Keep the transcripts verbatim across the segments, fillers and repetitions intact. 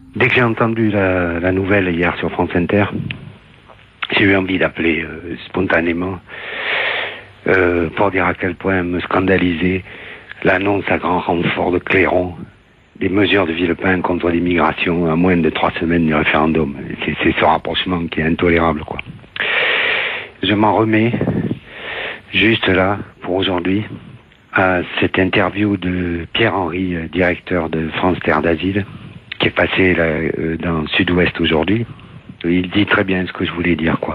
Dès que j'ai entendu la, la nouvelle hier sur France Inter, j'ai eu envie d'appeler euh, spontanément euh, pour dire à quel point me scandalisait l'annonce à grand renfort de clairon des mesures de Villepin contre l'immigration à moins de trois semaines du référendum. C'est, c'est ce rapprochement qui est intolérable, quoi. Je m'en remets juste là, pour aujourd'hui, à cette interview de Pierre Henry, directeur de France Terre d'Asile, qui est passé là, euh, dans Sud-Ouest aujourd'hui. Il dit très bien ce que je voulais dire, quoi.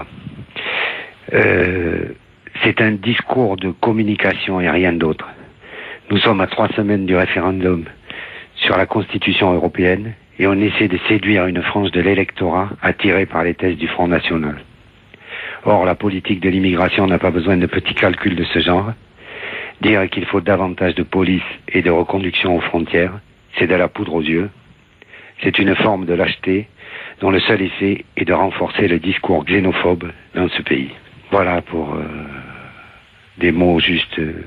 Euh, c'est un discours de communication et rien d'autre. Nous sommes à trois semaines du référendum sur la Constitution européenne et on essaie de séduire une frange de l'électorat attirée par les thèses du Front National. Or, la politique de l'immigration n'a pas besoin de petits calculs de ce genre. Dire qu'il faut davantage de police et de reconduction aux frontières, c'est de la poudre aux yeux. C'est une forme de lâcheté dont le seul effet est de renforcer le discours xénophobe dans ce pays. Voilà pour euh, des mots juste euh,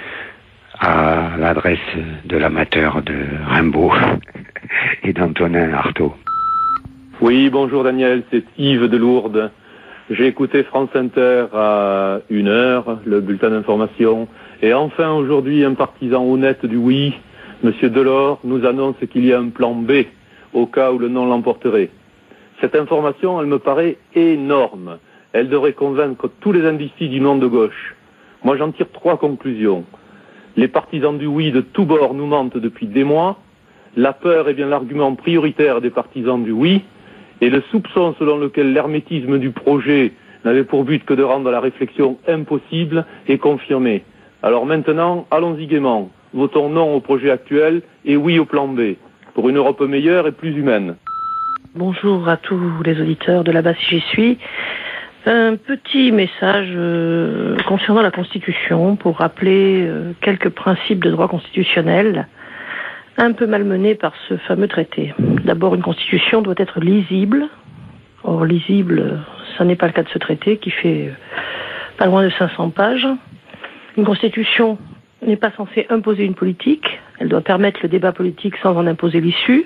à l'adresse de l'amateur de Rimbaud et d'Antonin Artaud. Oui, bonjour Daniel, c'est Yves de Lourdes. J'ai écouté France Inter à une heure, le bulletin d'information, et enfin aujourd'hui un partisan honnête du oui, Monsieur Delors, nous annonce qu'il y a un plan B au cas où le non l'emporterait. Cette information, elle me paraît énorme. Elle devrait convaincre tous les indécis du monde de gauche. Moi, j'en tire trois conclusions. Les partisans du oui de tous bords nous mentent depuis des mois. La peur est bien l'argument prioritaire des partisans du oui. Et le soupçon selon lequel l'hermétisme du projet n'avait pour but que de rendre la réflexion impossible est confirmé. Alors maintenant, allons-y gaiement. Votons non au projet actuel et oui au plan B, pour une Europe meilleure et plus humaine. Bonjour à tous les auditeurs de là-bas si j'y suis. Un petit message euh, concernant la Constitution pour rappeler euh, quelques principes de droit constitutionnel un peu malmenés par ce fameux traité. D'abord, une Constitution doit être lisible. Or, lisible, ça n'est pas le cas de ce traité qui fait euh, pas loin de cinq cents pages. Une Constitution n'est pas censée imposer une politique. Elle doit permettre le débat politique sans en imposer l'issue.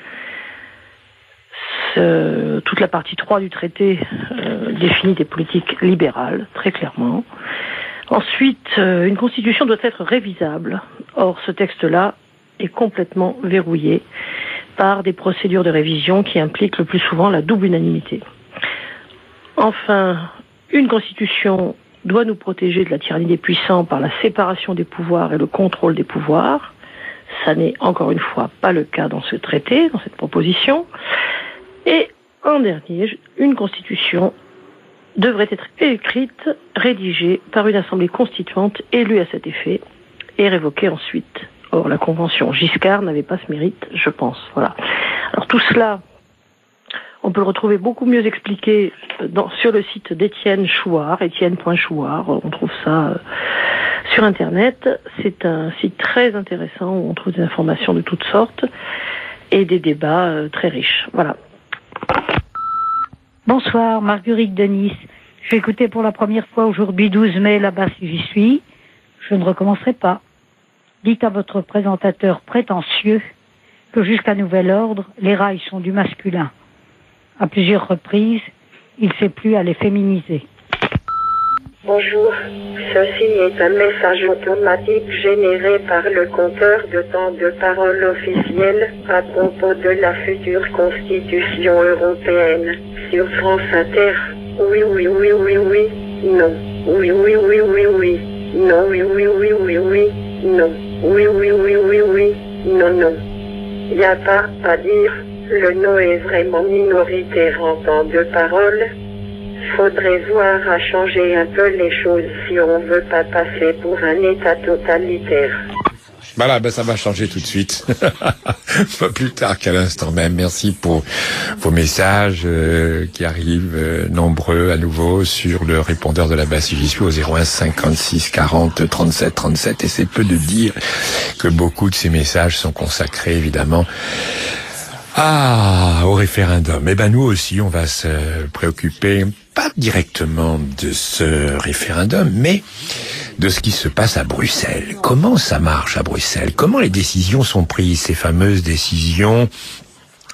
Euh, toute la partie trois du traité euh, définit des politiques libérales, très clairement. Ensuite, euh, une constitution doit être révisable. Or, ce texte-là est complètement verrouillé par des procédures de révision qui impliquent le plus souvent la double unanimité. Enfin, une constitution doit nous protéger de la tyrannie des puissants par la séparation des pouvoirs et le contrôle des pouvoirs. Ça n'est encore une fois pas le cas dans ce traité, dans cette proposition. Et en dernier, une constitution devrait être écrite, rédigée par une assemblée constituante élue à cet effet et révoquée ensuite. Or, la convention Giscard n'avait pas ce mérite, je pense. Voilà. Alors tout cela, on peut le retrouver beaucoup mieux expliqué dans, sur le site d'Étienne Chouard, étienne point chouard. On trouve ça euh, sur Internet. C'est un site très intéressant où on trouve des informations de toutes sortes et des débats euh, très riches. Voilà. Bonsoir, Marguerite de Nice. J'ai écouté pour la première fois aujourd'hui douze mai là-bas si j'y suis. Je ne recommencerai pas. Dites à votre présentateur prétentieux que jusqu'à nouvel ordre, les rails sont du masculin. À plusieurs reprises, il ne sait plus à les féminiser. Bonjour, ceci est un message automatique généré par le compteur de temps de parole officiel à propos de la future Constitution européenne. Sur France Inter, oui, oui, oui, oui, oui, non, oui, oui, oui, oui, oui, non, oui, oui, oui, oui, oui, non, oui, oui, oui, oui, oui, non, non. Il n'y a pas à dire, le non est vraiment minoritaire en temps de parole. Faudrait voir à changer un peu les choses si on veut pas passer pour un État totalitaire. Voilà, ben ça va changer tout de suite. Pas plus tard qu'à l'instant même. Merci pour vos messages euh, qui arrivent euh, nombreux à nouveau sur le répondeur de la base si j'y suis au zéro un cinquante-six quarante trente-sept trente-sept. Et c'est peu de dire que beaucoup de ces messages sont consacrés évidemment Ah, au référendum. Eh ben nous aussi, on va se préoccuper, pas directement de ce référendum, mais de ce qui se passe à Bruxelles. Comment ça marche à Bruxelles? Comment les décisions sont prises, ces fameuses décisions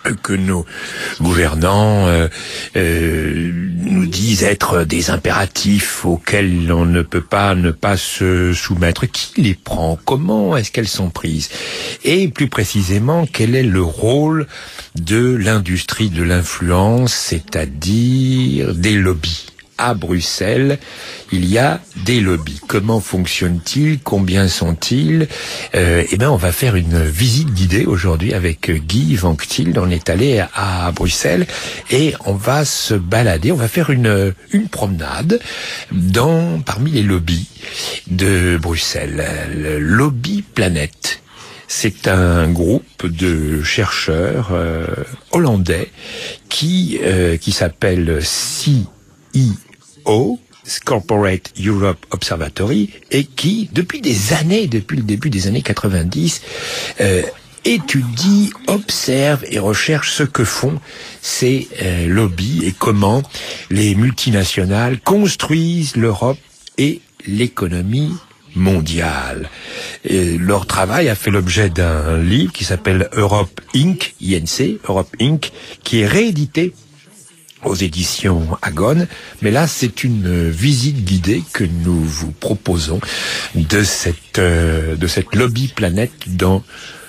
que nos gouvernants euh, euh, nous disent être des impératifs auxquels on ne peut pas ne pas se soumettre. Qui les prend? Comment est-ce qu'elles sont prises? Et plus précisément, quel est le rôle de l'industrie de l'influence, c'est-à-dire des lobbies? À Bruxelles, il y a des lobbies. Comment fonctionnent-ils? Combien sont-ils? euh, Eh bien, on va faire une visite guidée aujourd'hui avec Guy Vanctil. On est allé à, à Bruxelles et on va se balader. On va faire une une promenade dans parmi les lobbies de Bruxelles. Le Lobby Planète. C'est un groupe de chercheurs euh, hollandais qui euh, qui s'appelle C I O, Corporate Europe Observatory, et qui, depuis des années, depuis le début des années quatre-vingt-dix, euh, étudie, observe et recherche ce que font ces euh, lobbies et comment les multinationales construisent l'Europe et l'économie mondiale. Et leur travail a fait l'objet d'un livre qui s'appelle Europe Incorporated, I N C, Europe Incorporated, qui est réédité aux éditions Agone. Mais là, c'est une visite guidée que nous vous proposons de cette euh, de cette lobby planète dans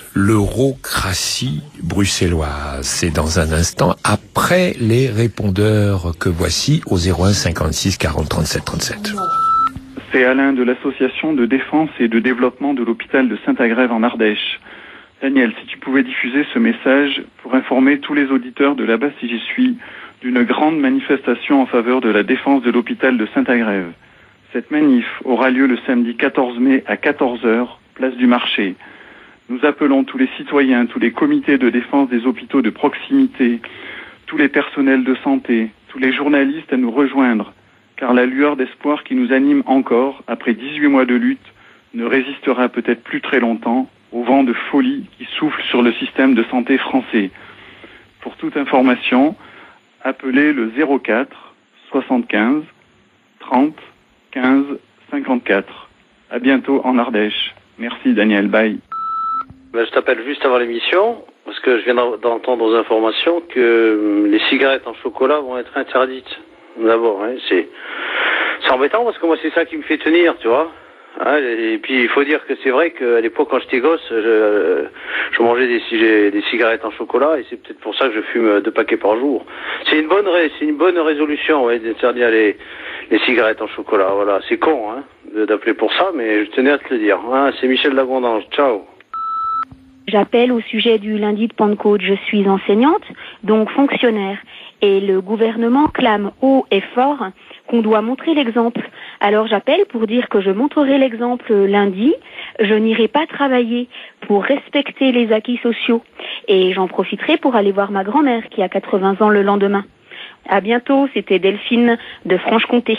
l'eurocratie bruxelloise. C'est dans un instant, après les répondeurs que voici au zéro un cinquante-six quarante trente-sept trente-sept. C'est Alain de l'association de défense et de développement de l'hôpital de Saint-Agrève en Ardèche. Daniel, si tu pouvais diffuser ce message pour informer tous les auditeurs de là-bas si j'y suis d'une grande manifestation en faveur de la défense de l'hôpital de Saint-Agrève. Cette manif aura lieu le samedi quatorze mai à quatorze heures, place du marché. Nous appelons tous les citoyens, tous les comités de défense des hôpitaux de proximité, tous les personnels de santé, tous les journalistes à nous rejoindre, car la lueur d'espoir qui nous anime encore, après dix-huit mois de lutte, ne résistera peut-être plus très longtemps au vent de folie qui souffle sur le système de santé français. Pour toute information, appelez le zéro quatre soixante-quinze trente quinze cinquante-quatre. À bientôt en Ardèche. Merci Daniel, bye. Ben, je t'appelle juste avant l'émission parce que je viens d'entendre aux informations que les cigarettes en chocolat vont être interdites. D'abord, hein, c'est c'est embêtant parce que moi c'est ça qui me fait tenir, tu vois. Hein, et puis il faut dire que c'est vrai qu'à l'époque quand j'étais gosse, je, je mangeais des, des cigarettes en chocolat et c'est peut-être pour ça que je fume deux paquets par jour. C'est une bonne ré, c'est une bonne résolution, ouais, d'interdire les les cigarettes en chocolat. Voilà, c'est con, hein, d'appeler pour ça, mais je tenais à te le dire. Hein, c'est Michel Lagrandange. Ciao. J'appelle au sujet du lundi de Pentecôte. Je suis enseignante, donc fonctionnaire. Et le gouvernement clame haut et fort qu'on doit montrer l'exemple. Alors j'appelle pour dire que je montrerai l'exemple lundi. Je n'irai pas travailler pour respecter les acquis sociaux. Et j'en profiterai pour aller voir ma grand-mère qui a quatre-vingts ans le lendemain. À bientôt, c'était Delphine de Franche-Comté.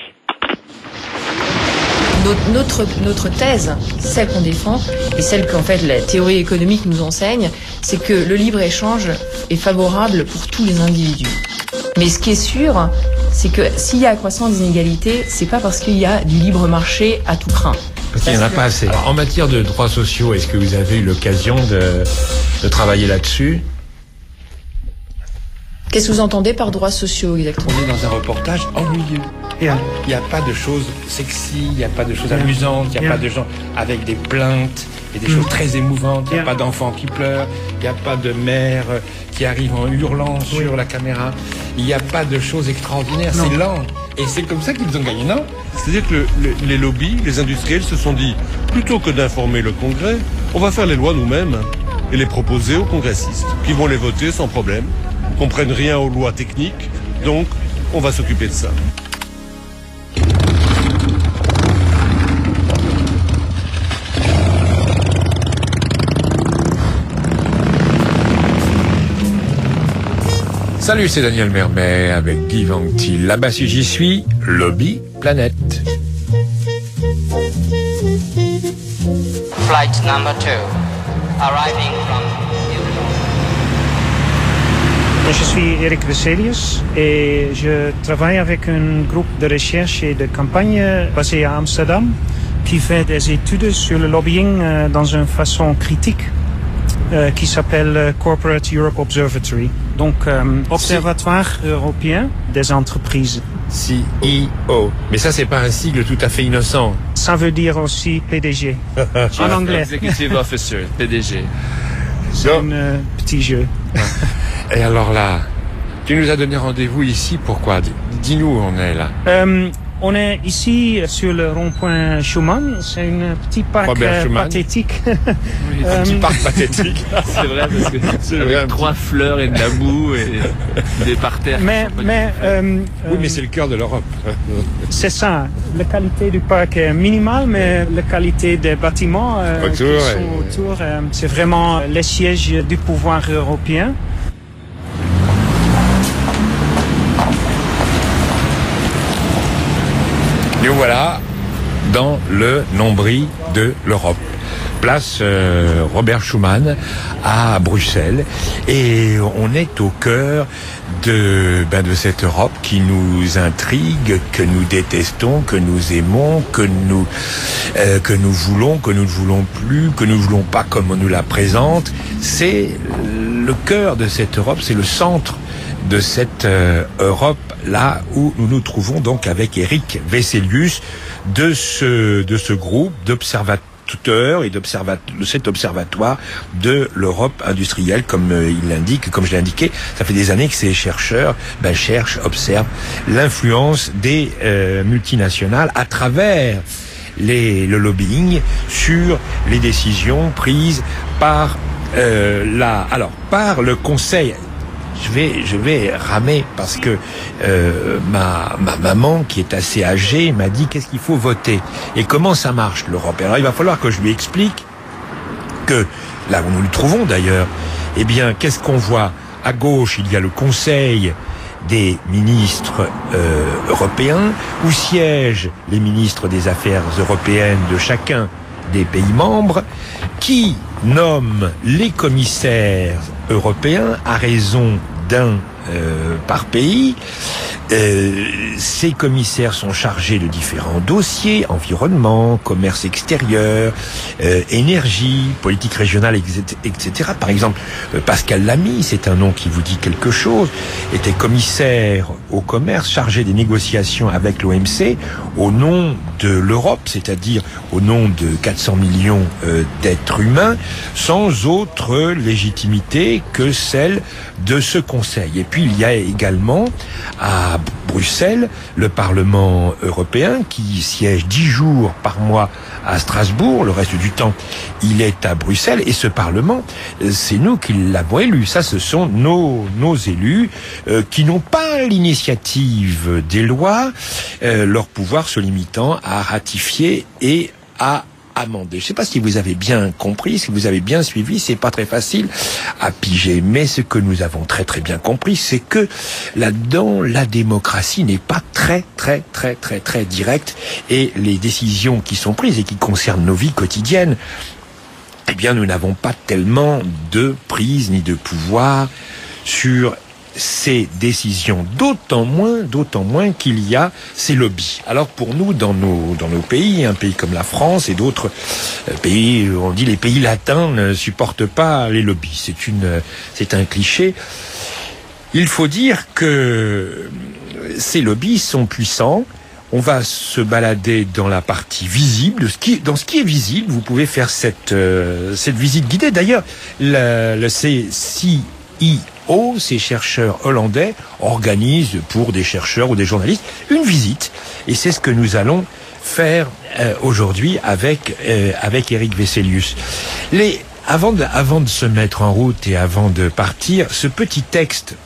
Notre, notre thèse, celle qu'on défend, et celle qu'en fait la théorie économique nous enseigne, c'est que le libre-échange est favorable pour tous les individus. Mais ce qui est sûr, c'est que s'il y a accroissement des inégalités, c'est pas parce qu'il y a du libre marché à tout craint. Parce qu'il n'y en a pas assez. Alors, en matière de droits sociaux, est-ce que vous avez eu l'occasion de, de travailler là-dessus? Qu'est-ce que vous entendez par droits sociaux exactement? On est dans un reportage ennuyeux. Il n'y a pas de choses sexy, il n'y a pas de choses amusantes, il n'y a pas de gens avec des plaintes et des choses très émouvantes, il n'y a pas d'enfants qui pleurent, il n'y a pas de mères qui arrivent en hurlant sur la caméra, il n'y a pas de choses extraordinaires, c'est lent. Et c'est comme ça qu'ils ont gagné, non? C'est-à-dire que le, le, les lobbies, les industriels se sont dit, plutôt que d'informer le Congrès, on va faire les lois nous-mêmes et les proposer aux congressistes, qui vont les voter sans problème, comprennent rien aux lois techniques, donc on va s'occuper de ça. Salut, c'est Daniel Mermet avec Guy Vanctil. Là-bas, si j'y suis, Lobby Planète. Flight number two, arriving from... Je suis Eric Veselius et je travaille avec un groupe de recherche et de campagne basé à Amsterdam qui fait des études sur le lobbying dans une façon critique. euh, qui s'appelle Corporate Europe Observatory. Donc, euh, Observatoire européen des entreprises. C E O. Mais ça, c'est pas un sigle tout à fait innocent. Ça veut dire aussi P D G. En anglais. Executive Officer, P D G. C'est un euh, petit jeu. Et alors là, tu nous as donné rendez-vous ici, pourquoi? Dis-nous où on est là. Euh, on est ici sur le rond-point Schuman. C'est un petit parc euh, pathétique. Oui, un petit parc pathétique. C'est vrai, parce que c'est avec vrai, trois petit... fleurs et de la boue et des parterres. Mais, mais, euh, oui, mais c'est le cœur de l'Europe. C'est ça. La qualité du parc est minimale, mais la qualité des bâtiments euh, autour, qui sont et... autour, euh, c'est vraiment les sièges du pouvoir européen. Nous voilà dans le nombril de l'Europe. Place euh, Robert Schuman à Bruxelles, et on est au cœur de, ben, de cette Europe qui nous intrigue, que nous détestons, que nous aimons, que nous, euh, que nous voulons, que nous ne voulons plus, que nous ne voulons pas comme on nous la présente. C'est le cœur de cette Europe, c'est le centre de cette euh, Europe, là où nous nous trouvons donc avec Eric Veselius de ce de ce groupe d'observateurs et d'observateurs de cet observatoire de l'Europe industrielle, comme euh, il l'indique, comme je l'ai indiqué. Ça fait des années que ces chercheurs ben, cherchent, observent l'influence des euh, multinationales à travers les, le lobbying sur les décisions prises par euh, la alors par le Conseil. Je vais, je vais ramer parce que euh, ma, ma maman, qui est assez âgée, m'a dit qu'est-ce qu'il faut voter et comment ça marche l'Europe. Alors il va falloir que je lui explique que là où nous le trouvons d'ailleurs, eh bien qu'est-ce qu'on voit à gauche? Il y a le Conseil des ministres euh, européens où siègent les ministres des Affaires européennes de chacun des pays membres, qui nomment les commissaires européens à raison d'un euh, par pays. Euh, ces commissaires sont chargés de différents dossiers: environnement, commerce extérieur, euh, énergie, politique régionale, et cetera. Par exemple, euh, Pascal Lamy, c'est un nom qui vous dit quelque chose, était commissaire au commerce, chargé des négociations avec l'O M C au nom de l'Europe, c'est-à-dire au nom de quatre cents millions euh, d'êtres humains, sans autre légitimité que celle de ce Conseil. Et puis il y a également à Bruxelles le Parlement européen qui siège dix jours par mois à Strasbourg. Le reste du temps, il est à Bruxelles. Et ce Parlement, c'est nous qui l'avons élu. Ça, ce sont nos, nos élus euh, qui n'ont pas l'initiative des lois, euh, leur pouvoir se limitant à ratifier et à amendé. Je ne sais pas si vous avez bien compris, si vous avez bien suivi, c'est pas très facile à piger. Mais ce que nous avons très très bien compris, c'est que là-dedans, la démocratie n'est pas très très très très très directe, et les décisions qui sont prises et qui concernent nos vies quotidiennes, eh bien, nous n'avons pas tellement de prise ni de pouvoir sur ces décisions, d'autant moins, d'autant moins qu'il y a ces lobbies. Alors pour nous, dans nos dans nos pays, un pays comme la France et d'autres pays, on dit les pays latins ne supportent pas les lobbies. C'est une, c'est un cliché. Il faut dire que ces lobbies sont puissants. On va se balader dans la partie visible, de ce qui, dans ce qui est visible. Vous pouvez faire cette euh, cette visite guidée. D'ailleurs, le, le C I O, ces chercheurs hollandais, organisent pour des chercheurs ou des journalistes une visite. Et c'est ce que nous allons faire euh, aujourd'hui avec euh, avec Eric Veselius. Les, avant de, avant de se mettre en route et avant de partir, ce petit texte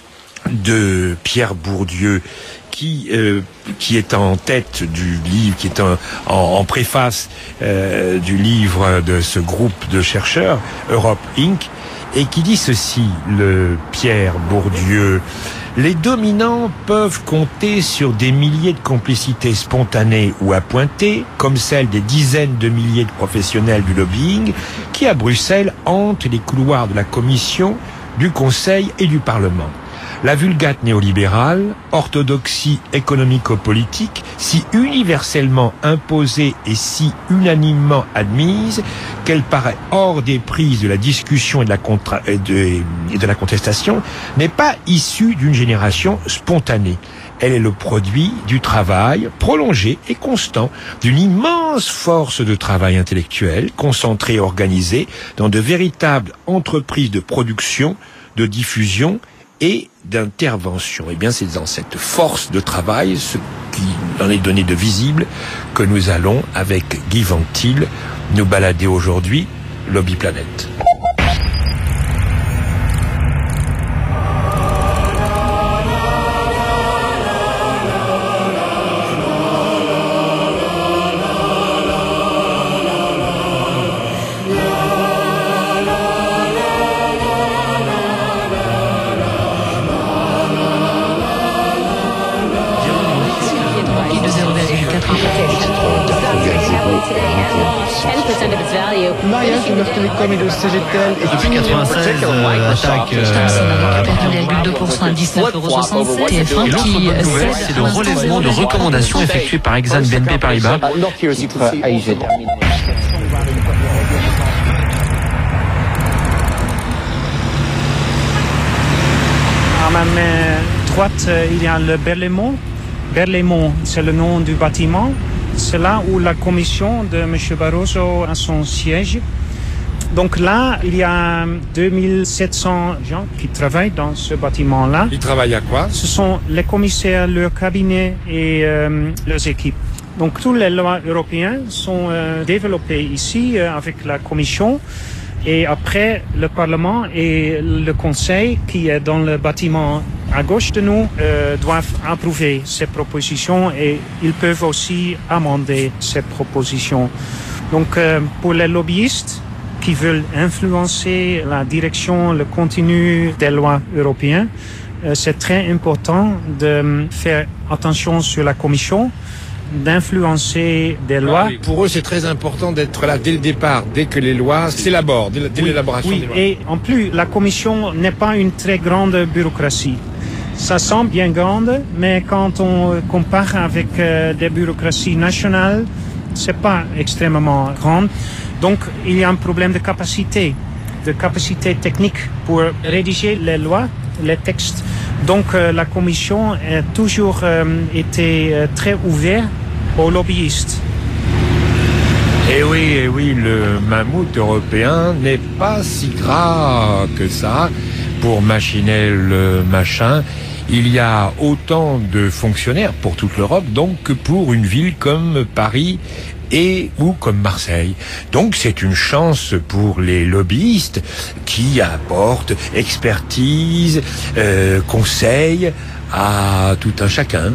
de Pierre Bourdieu, qui euh, qui est en tête du livre, qui est en, en, en préface euh, du livre de ce groupe de chercheurs, Europe Incorporée, et qui dit ceci, le Pierre Bourdieu: les dominants peuvent compter sur des milliers de complicités spontanées ou appointées, comme celle des dizaines de milliers de professionnels du lobbying qui, à Bruxelles, hantent les couloirs de la Commission, du Conseil et du Parlement. La vulgate néolibérale, orthodoxie économico-politique, si universellement imposée et si unanimement admise qu'elle paraît hors des prises de la discussion et de la, contra- et de, et de la contestation, n'est pas issue d'une génération spontanée. Elle est le produit du travail prolongé et constant d'une immense force de travail intellectuel, concentrée et organisée dans de véritables entreprises de production, de diffusion et d'intervention. Eh bien, c'est dans cette force de travail, ce qui en est donné de visible, que nous allons, avec Guy Ventil, nous balader aujourd'hui, Lobby Planète. Depuis quatre-vingt-seize, euh, attaque euh, deux pour cent à dix-neuf euros soixante-sept. Et l'autre bonne nouvelle, c'est le relèvement de recommandations effectuées par Exane B N P Paribas. À ma main droite, il y a le Berlaymont. Berlaymont, c'est le nom du bâtiment. C'est là où la commission de M. Barroso a son siège. Donc là, il y a deux mille sept cents gens qui travaillent dans ce bâtiment-là. Ils travaillent à quoi? Ce sont les commissaires, leurs cabinets et euh, leurs équipes. Donc toutes les lois européennes sont euh, développées ici euh, avec la commission. Et après, le Parlement et le Conseil, qui est dans le bâtiment à gauche de nous, euh, doivent approuver ces propositions et ils peuvent aussi amender ces propositions. Donc, euh, pour les lobbyistes qui veulent influencer la direction, le contenu des lois européennes, euh, c'est très important de faire attention sur la Commission, d'influencer des lois. Oui, pour eux, c'est très important d'être là dès le départ, dès que les lois s'élaborent, dès, dès oui, l'élaboration oui, des lois. Et en plus, la Commission n'est pas une très grande bureaucratie. Ça semble bien grande, mais quand on compare avec euh, des bureaucraties nationales, c'est pas extrêmement grande. Donc, il y a un problème de capacité, de capacité technique pour rédiger les lois, les textes. Donc, euh, la Commission a toujours euh, été euh, très ouverte aux lobbyistes. Eh oui, eh oui, le mammouth européen n'est pas si gras que ça pour machiner le machin. Il y a autant de fonctionnaires pour toute l'Europe, donc, que pour une ville comme Paris et ou comme Marseille. Donc c'est une chance pour les lobbyistes qui apportent expertise, euh, conseil à tout un chacun.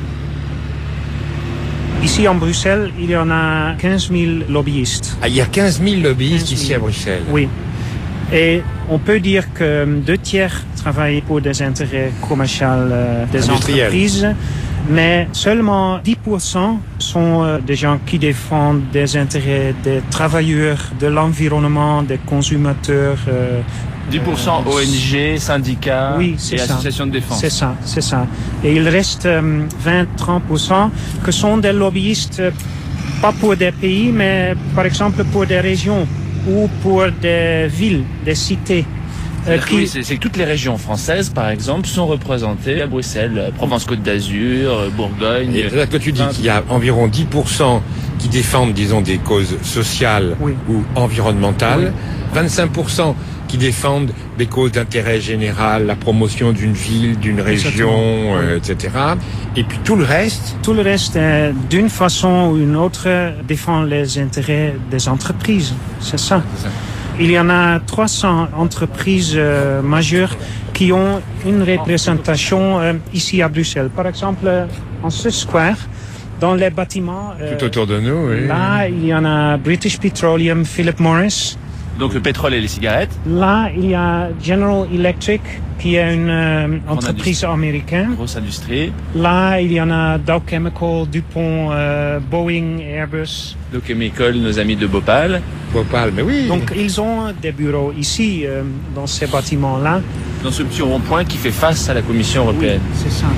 Ici en Bruxelles, il y en a quinze mille lobbyistes. Ah, il y a quinze mille lobbyistes quinze mille ici à Bruxelles. Oui. Et on peut dire que deux tiers travaillent pour des intérêts commerciaux euh, des entreprises, mais seulement dix pour cent sont euh, des gens qui défendent des intérêts des travailleurs, de l'environnement, des consommateurs. Euh, dix pour cent O N G, syndicats oui, et associations de défense. C'est ça, c'est ça. Et il reste euh, vingt à trente pour cent que sont des lobbyistes, euh, pas pour des pays, mais par exemple pour des régions ou pour des villes, des cités. Euh, qui... Oui, c'est, c'est que toutes les régions françaises, par exemple, sont représentées à Bruxelles. Provence-Côte d'Azur, Bourgogne. Et là, que tu dis qu'il y a environ dix pour cent qui défendent, disons, des causes sociales oui. ou environnementales, oui. vingt-cinq pour cent qui défendent des causes d'intérêt général, la promotion d'une ville, d'une région, euh, et cetera. Et puis tout le reste... Tout le reste, euh, d'une façon ou d'une autre, défend les intérêts des entreprises. C'est ça. C'est ça. Il y en a trois cents entreprises euh, majeures qui ont une représentation euh, ici à Bruxelles. Par exemple, en ce square, dans les bâtiments... Euh, Tout autour de nous, oui. Là, il y en a British Petroleum, Philip Morris. Donc le pétrole et les cigarettes. Là, il y a General Electric, qui est une euh, entreprise américaine. Grosse industrie. Là, il y en a Dow Chemical, DuPont, euh, Boeing, Airbus. Dow Chemical, nos amis de Bhopal. Bhopal, mais oui. Donc, ils ont des bureaux ici, euh, dans ces bâtiments-là. dans ce petit rond-point qui fait face à la Commission européenne. Oui, c'est ça.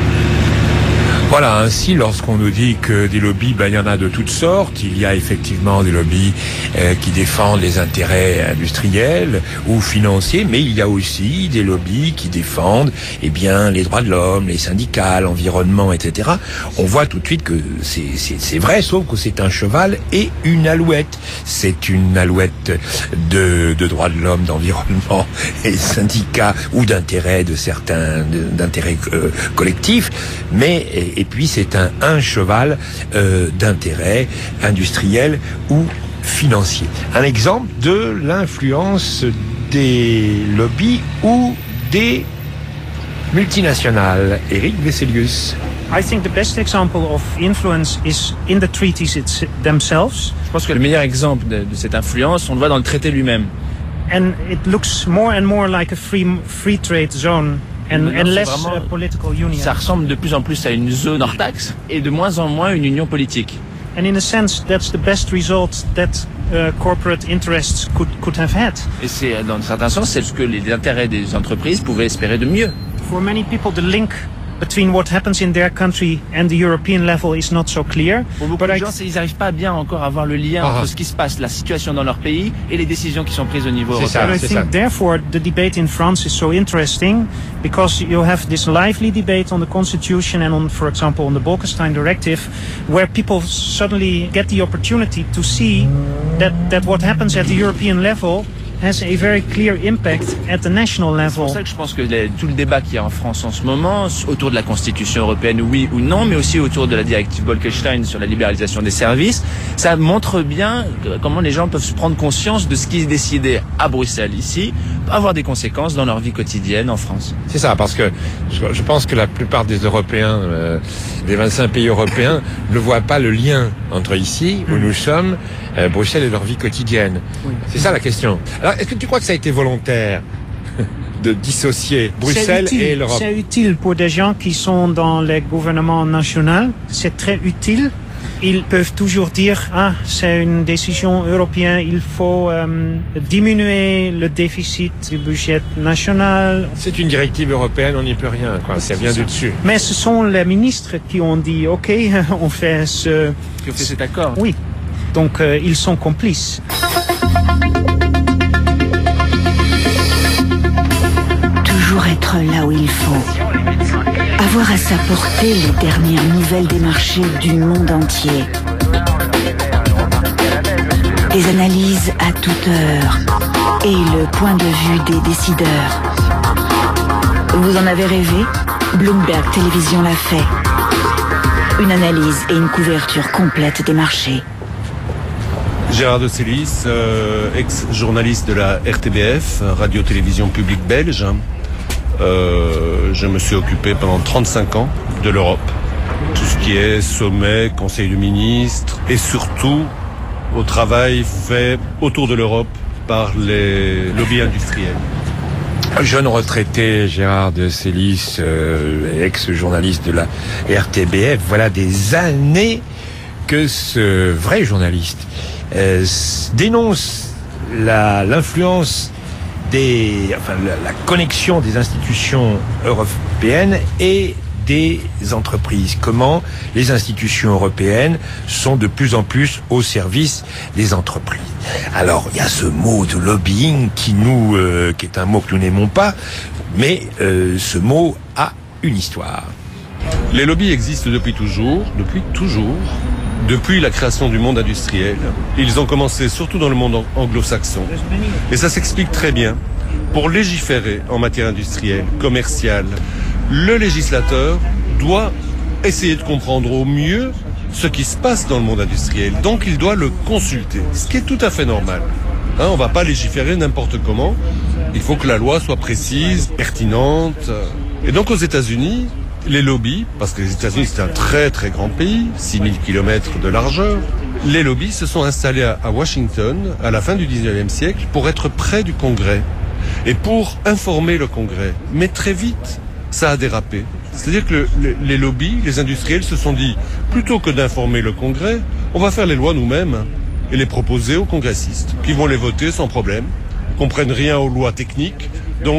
Voilà, ainsi, lorsqu'on nous dit que des lobbies, ben, il y en a de toutes sortes. Il y a effectivement des lobbies euh, qui défendent les intérêts industriels ou financiers, mais il y a aussi des lobbies qui défendent, eh bien, les droits de l'homme, les syndicats, l'environnement, et cetera. On voit tout de suite que c'est, c'est, c'est vrai, sauf que c'est un cheval et une alouette. C'est une alouette de, de droits de l'homme, d'environnement et syndicats ou d'intérêts de certains, d'intérêts euh, collectifs, mais et, Et puis c'est un, un cheval euh, d'intérêt industriel ou financier. Un exemple de l'influence des lobbies ou des multinationales. Eric Veselius. I think the best example of influence is in the treaties it's themselves. Je pense que le meilleur exemple de, de cette influence, on le voit dans le traité lui-même. And it looks more and more like a free free trade zone. And, and less uh, political union. Ça ressemble de plus en plus à une zone hors taxe et de moins en moins une union politique. And in a sense, that's the best result that uh, corporate interests could could have had. Et c'est dans un certain sens, c'est ce que les intérêts des entreprises pouvaient espérer de mieux. For many people, the link between what happens in their country and the European level is not so clear. Pour beaucoup de gens, ils n'arrivent pas bien encore à voir le lien ah. entre ce qui se passe, la situation dans leur pays et les décisions qui sont prises au niveau c'est européen. Ça, I think ça. Therefore the debate in France is so interesting because you have this lively debate on the constitution and on, for example, on the Bolkestein directive, where people suddenly get the opportunity to see that that what happens at the European level has a very clear impact at the national level. C'est pour ça que je pense que les, tout le débat qu'il y a en France en ce moment, autour de la Constitution européenne, oui ou non, mais aussi autour de la directive Bolkestein sur la libéralisation des services, ça montre bien comment les gens peuvent se prendre conscience de ce qui est décidé à Bruxelles ici, peut avoir des conséquences dans leur vie quotidienne en France. C'est ça, parce que je, je pense que la plupart des Européens, euh, des vingt-cinq pays européens, ne voient pas le lien entre ici, où mmh. nous sommes, euh, Bruxelles et leur vie quotidienne. Oui. C'est ça la question. Alors, est-ce que tu crois que ça a été volontaire de dissocier Bruxelles utile, et l'Europe? C'est utile pour des gens qui sont dans les gouvernements nationaux. C'est très utile. Ils peuvent toujours dire, ah, c'est une décision européenne, il faut euh, diminuer le déficit du budget national. C'est une directive européenne, on n'y peut rien, quoi. Ça vient du dessus. Mais ce sont les ministres qui ont dit, ok, on fait ce... Qui ont fait cet accord. Oui. Donc, euh, ils sont complices. Toujours être là où il faut. Avoir à sa portée les dernières nouvelles des marchés du monde entier. Des analyses à toute heure et le point de vue des décideurs. Vous en avez rêvé? Bloomberg Télévision l'a fait. Une analyse et une couverture complète des marchés. Gérard de Célis, euh, ex-journaliste de la R T B F, radio-télévision publique belge. Euh, je me suis occupé pendant trente-cinq ans de l'Europe. Tout ce qui est sommet, conseil de ministres et surtout au travail fait autour de l'Europe par les lobbies industriels. Jeune retraité Gérard de Célis, euh, ex-journaliste de la R T B F, voilà des années que ce vrai journaliste euh, dénonce la, l'influence des, enfin, la, la connexion des institutions européennes et des entreprises. Comment les institutions européennes sont de plus en plus au service des entreprises. Alors, il y a ce mot de lobbying qui nous, euh, qui est un mot que nous n'aimons pas, mais euh, ce mot a une histoire. Les lobbies existent depuis toujours, depuis toujours. Depuis la création du monde industriel, ils ont commencé surtout dans le monde anglo-saxon. Et ça s'explique très bien. Pour légiférer en matière industrielle, commerciale, le législateur doit essayer de comprendre au mieux ce qui se passe dans le monde industriel. Donc il doit le consulter, ce qui est tout à fait normal. Hein, on ne va pas légiférer n'importe comment. Il faut que la loi soit précise, pertinente. Et donc aux États-Unis, les lobbies, parce que les États-Unis c'est un très très grand pays, six mille kilomètres de largeur, les lobbies se sont installés à, à Washington à la fin du dix-neuvième siècle pour être près du Congrès et pour informer le Congrès. Mais très vite, ça a dérapé. C'est-à-dire que le, le, les lobbies, les industriels se sont dit, plutôt que d'informer le Congrès, on va faire les lois nous-mêmes et les proposer aux congressistes, qui vont les voter sans problème, comprennent rien aux lois techniques, donc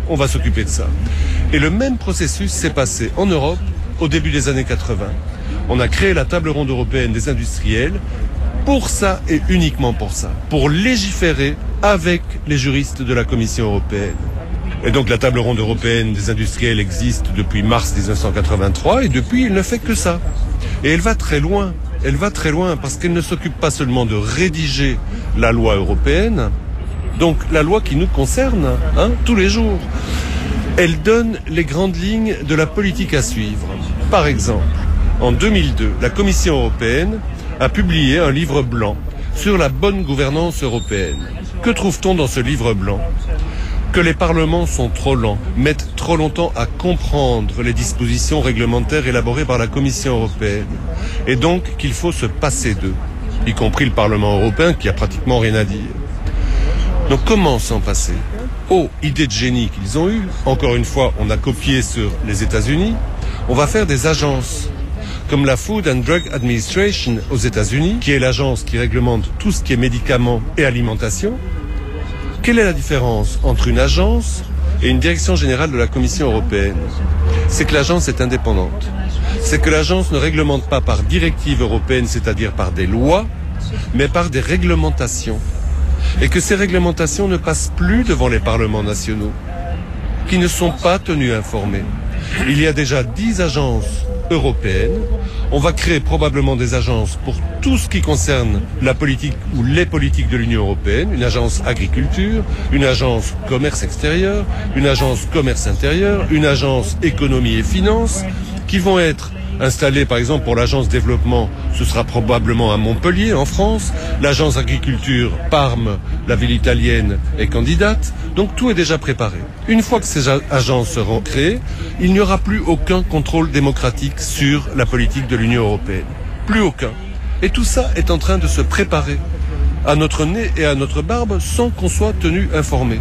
on va s'occuper de ça. Et le même processus s'est passé en Europe au début des années quatre-vingts. On a créé la table ronde européenne des industriels pour ça et uniquement pour ça, pour légiférer avec les juristes de la Commission européenne. Et donc la table ronde européenne des industriels existe depuis mars dix-neuf cent quatre-vingt-trois et depuis elle ne fait que ça. Et elle va très loin, elle va très loin parce qu'elle ne s'occupe pas seulement de rédiger la loi européenne, donc la loi qui nous concerne hein, tous les jours. Elle donne les grandes lignes de la politique à suivre. Par exemple, en deux mille deux, la Commission européenne a publié un livre blanc sur la bonne gouvernance européenne. Que trouve-t-on dans ce livre blanc ? Que les parlements sont trop lents, mettent trop longtemps à comprendre les dispositions réglementaires élaborées par la Commission européenne, et donc qu'il faut se passer d'eux, y compris le Parlement européen qui a pratiquement rien à dire. Donc comment s'en passer ? Oh, idée de génie qu'ils ont eue, encore une fois on a copié sur les États-Unis, on va faire des agences, comme la Food and Drug Administration aux États-Unis, qui est l'agence qui réglemente tout ce qui est médicaments et alimentation. Quelle est la différence entre une agence et une direction générale de la Commission européenne ? C'est que l'agence est indépendante. C'est que l'agence ne réglemente pas par directive européenne, c'est-à-dire par des lois, mais par des réglementations. Et que ces réglementations ne passent plus devant les parlements nationaux, qui ne sont pas tenus informés. Il y a déjà dix agences européennes. On va créer probablement des agences pour tout ce qui concerne la politique ou les politiques de l'Union européenne, une agence agriculture, une agence commerce extérieur, une agence commerce intérieur, une agence économie et finances, qui vont être installées par exemple pour l'agence développement, ce sera probablement à Montpellier en France, l'agence agriculture Parme, la ville italienne est candidate, donc tout est déjà préparé. Une fois que ces agences seront créées, il n'y aura plus aucun contrôle démocratique sur la politique de l'Union européenne. Plus aucun. Et tout ça est en train de se préparer à notre nez et à notre barbe sans qu'on soit tenu informé.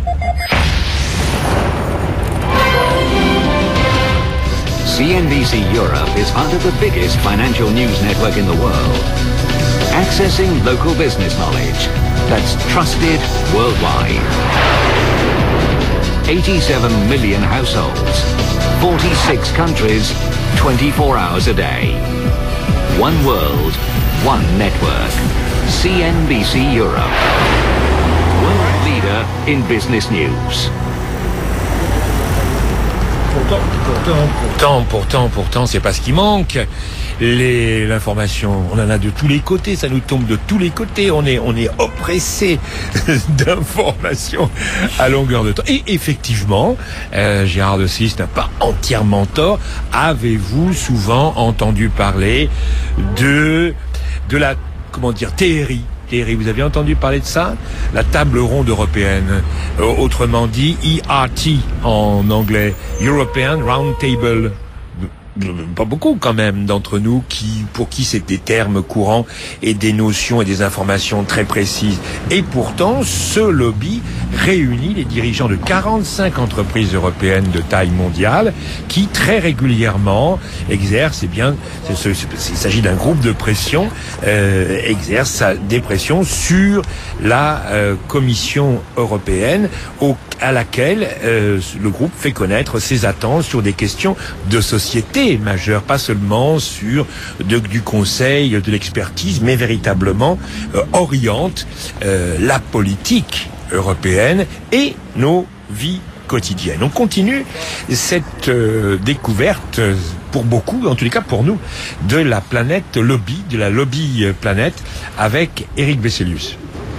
C N B C Europe is part of the biggest financial news network in the world. Accessing local business knowledge that's trusted worldwide. eighty-seven million households, forty-six countries, twenty-four hours a day. One world, one network. C N B C Europe. World leader in business news. Pourtant, pourtant, pourtant, pourtant, pourtant, c'est pas ce qui manque. Les, l'information, on en a de tous les côtés, ça nous tombe de tous les côtés. On est, on est oppressé d'informations à longueur de temps. Et effectivement, euh, Gérard de Sys n'a pas entièrement tort. Avez-vous souvent entendu parler de, de la, comment dire, théorie? Vous avez entendu parler de ça ? La table ronde européenne, euh, autrement dit E R T en anglais, European Round Table. Pas beaucoup quand même d'entre nous qui, pour qui c'est des termes courants et des notions et des informations très précises. Et pourtant, ce lobby réunit les dirigeants de quarante-cinq entreprises européennes de taille mondiale qui très régulièrement exercent, eh bien, c'est, c'est, c'est, il s'agit d'un groupe de pression, euh, exerce des pressions sur la euh, Commission européenne au, à laquelle euh, le groupe fait connaître ses attentes sur des questions de société majeure, pas seulement sur de, du conseil, de l'expertise, mais véritablement euh, oriente euh, la politique européenne et nos vies quotidiennes. On continue cette euh, découverte, pour beaucoup, en tous les cas pour nous, de la planète lobby, de la lobby planète, avec Éric Besselius.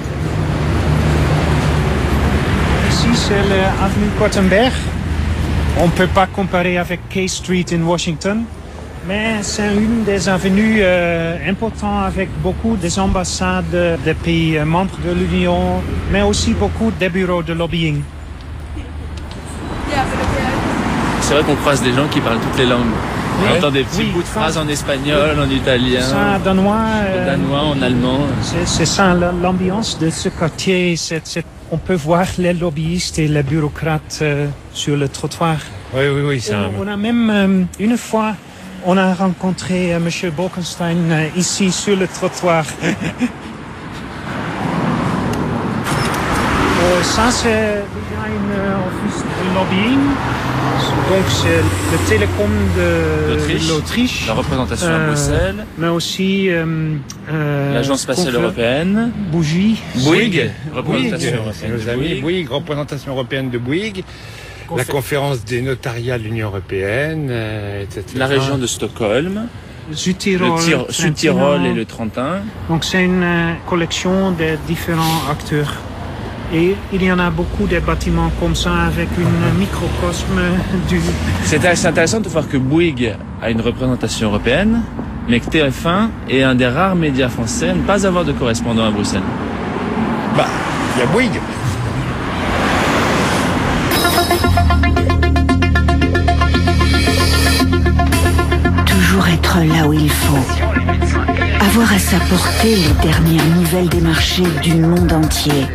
Ici, c'est l'avenue Quartenberg. On ne peut pas comparer avec K Street in Washington, mais c'est une des avenues euh, importantes avec beaucoup des ambassades des pays euh, membres de l'Union, mais aussi beaucoup des bureaux de lobbying. C'est vrai qu'on croise des gens qui parlent toutes les langues. Oui. On entend des petits Oui, bouts de ça, phrases en espagnol, en italien, ça, danois, en euh, danois, en allemand. C'est, c'est ça l'ambiance de ce quartier. C'est, c'est, on peut voir les lobbyistes et les bureaucrates euh, sur le trottoir. Oui, oui, oui. C'est un... on, on a même, euh, une fois, on a rencontré euh, M. Bolkenstein euh, ici sur le trottoir. euh, ça, c'est déjà une euh, office lobbying. Donc c'est le télécom de l'Autriche, la représentation euh, à Bruxelles, mais aussi euh, euh, l'Agence spatiale européenne, Bougie, Bouygues, représentation Bouygues, européenne, nos amis Bouygues, représentation européenne de Bouygues, Confé- la conférence des notariats de l'Union européenne, euh, et cetera. La région de Stockholm. Südtirol, le Südtirol et le Trentin. Donc c'est une euh, collection de différents acteurs. Et il y en a beaucoup de bâtiments comme ça avec une microcosme du... C'est assez intéressant de voir que Bouygues a une représentation européenne, mais que T F un est un des rares médias français à ne pas avoir de correspondant à Bruxelles. Bah, il y a Bouygues. Toujours être là où il faut. Avoir à sa portée les dernières nouvelles des marchés du monde entier.